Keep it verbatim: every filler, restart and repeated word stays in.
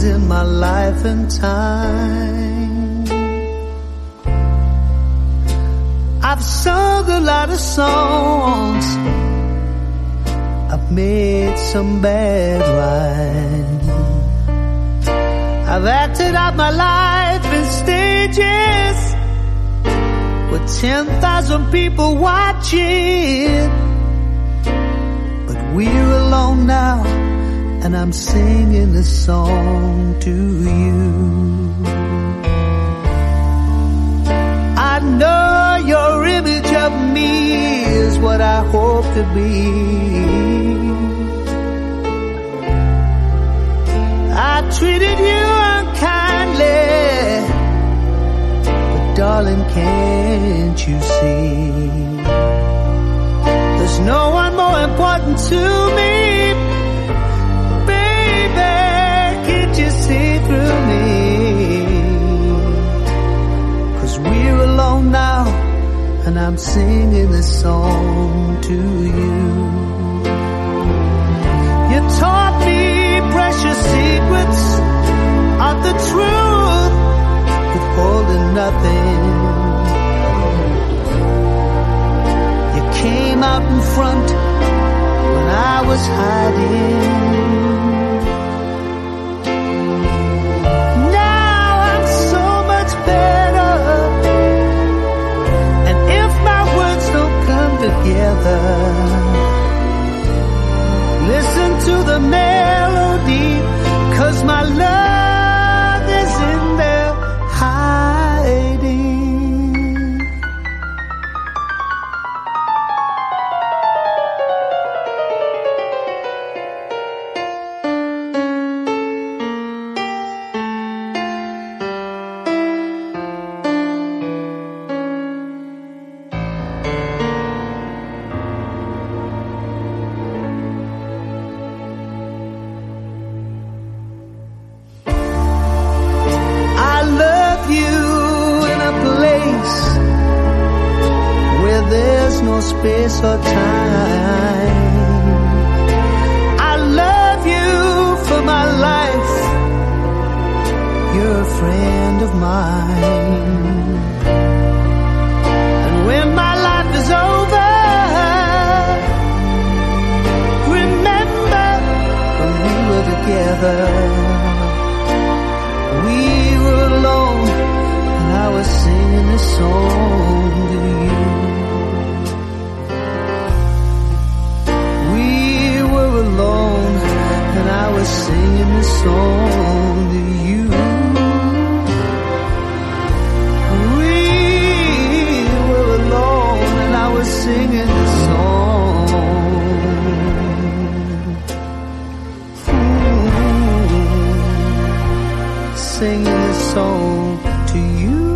in my life and time. I've sung a lot of songs, I've made some bad rhymes, I've acted out my life in stages with ten thousand people watching. But we're alone now, and I'm singing this song to you. I know your image of me is what I hope to be. I treated you unkindly, but darling, can't you see? There's no one more important to me. Baby, can't you see through me? 'Cause we're alone now, and I'm singing this song to you. You taught me precious secrets of the truth, withholding nothing. You came out in front when I was hiding. Now I'm so much better, and if my words don't come together, listen to the melody, 'cause my love is in there hiding. There's no space or time. I love you for my life. You're a friend of mine. And when my life is over, remember when we were together. We were alone, and I was singing this song to you. Alone, and I was singing this song to you. We were alone, and I was singing this song. Mm-hmm. Singing this song to you.